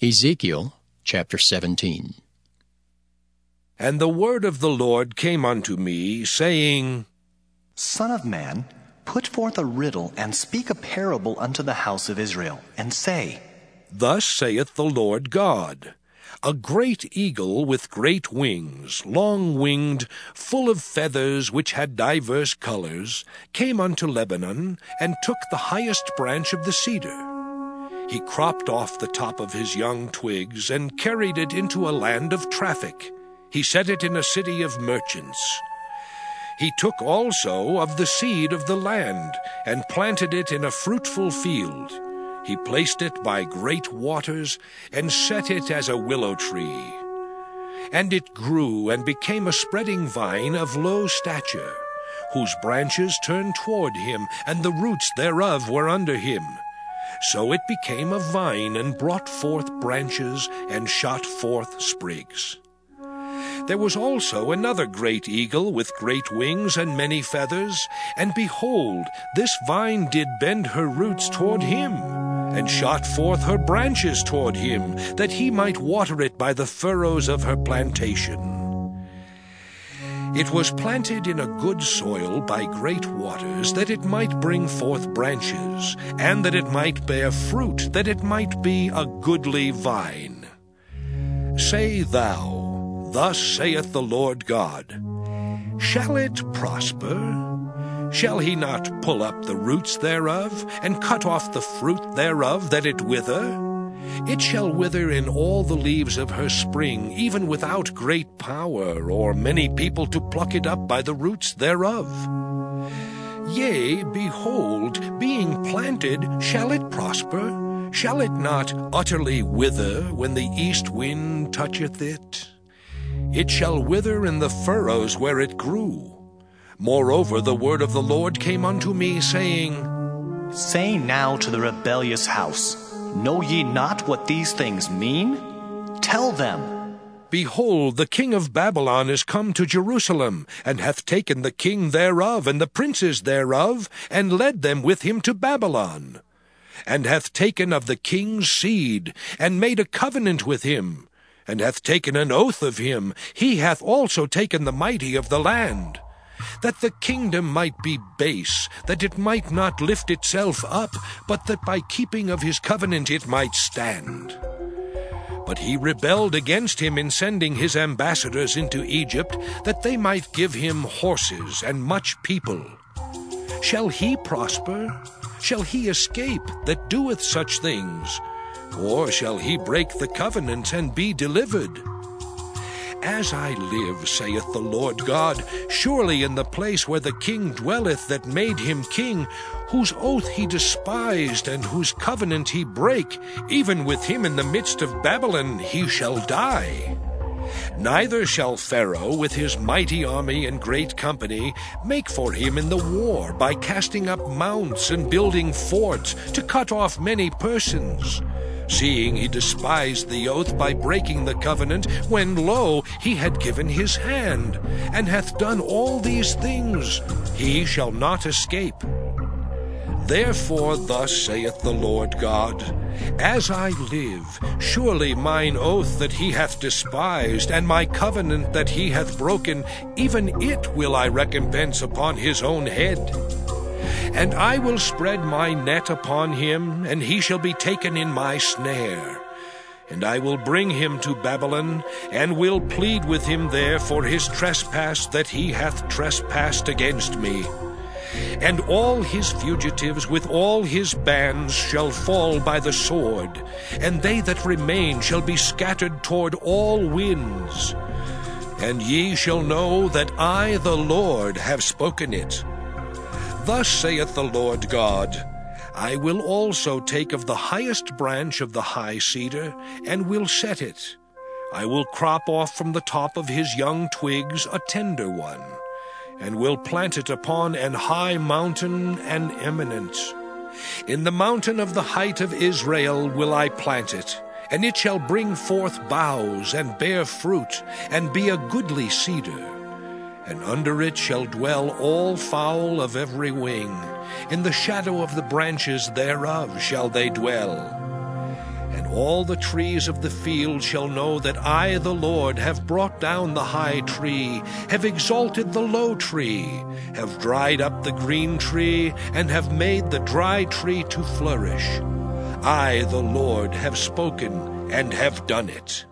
Ezekiel chapter 17. And the word of the Lord came unto me, saying, Son of man, put forth a riddle, and speak a parable unto the house of Israel, and say, Thus saith the Lord God, A great eagle with great wings, long-winged, full of feathers, which had divers colors, came unto Lebanon, and took the highest branch of the cedar. He cropped off the top of his young twigs, and carried it into a land of traffic. He set it in a city of merchants. He took also of the seed of the land, and planted it in a fruitful field. He placed it by great waters, and set it as a willow tree. And it grew, and became a spreading vine of low stature, whose branches turned toward him, and the roots thereof were under him. So it became a vine, and brought forth branches, and shot forth sprigs. There was also another great eagle with great wings and many feathers, and behold, this vine did bend her roots toward him, and shot forth her branches toward him, that he might water it by the furrows of her plantation. It was planted in a good soil by great waters, that it might bring forth branches, and that it might bear fruit, that it might be a goodly vine. Say thou, Thus saith the Lord God, Shall it prosper? Shall he not pull up the roots thereof, and cut off the fruit thereof, that it wither? It shall wither in all the leaves of her spring, even without great power, or many people to pluck it up by the roots thereof. Yea, behold, being planted, shall it prosper? Shall it not utterly wither when the east wind toucheth it? It shall wither in the furrows where it grew. Moreover, the word of the Lord came unto me, saying, Say now to the rebellious house, Know ye not what these things mean? Tell them. Behold, the king of Babylon is come to Jerusalem, and hath taken the king thereof, and the princes thereof, and led them with him to Babylon, and hath taken of the king's seed, and made a covenant with him, and hath taken an oath of him. He hath also taken the mighty of the land, that the kingdom might be base, that it might not lift itself up, but that by keeping of his covenant it might stand. But he rebelled against him in sending his ambassadors into Egypt, that they might give him horses and much people. Shall he prosper? Shall he escape that doeth such things? Or shall he break the covenant and be delivered? As I live, saith the Lord God, surely in the place where the king dwelleth that made him king, whose oath he despised, and whose covenant he brake, even with him in the midst of Babylon he shall die. Neither shall Pharaoh with his mighty army and great company make for him in the war, by casting up mounts and building forts, to cut off many persons, seeing he despised the oath by breaking the covenant, when, lo, he had given his hand, and hath done all these things. He shall not escape. Therefore thus saith the Lord God, As I live, surely mine oath that he hath despised, and my covenant that he hath broken, even it will I recompense upon his own head. And I will spread my net upon him, and he shall be taken in my snare. And I will bring him to Babylon, and will plead with him there for his trespass that he hath trespassed against me. And all his fugitives with all his bands shall fall by the sword, and they that remain shall be scattered toward all winds. And ye shall know that I, the Lord, have spoken it. Thus saith the Lord God, I will also take of the highest branch of the high cedar, and will set it. I will crop off from the top of his young twigs a tender one, and will plant it upon an high mountain and eminent. In the mountain of the height of Israel will I plant it, and it shall bring forth boughs, and bear fruit, and be a goodly cedar. And under it shall dwell all fowl of every wing. In the shadow of the branches thereof shall they dwell. And all the trees of the field shall know that I, the Lord, have brought down the high tree, have exalted the low tree, have dried up the green tree, and have made the dry tree to flourish. I, the Lord, have spoken and have done it.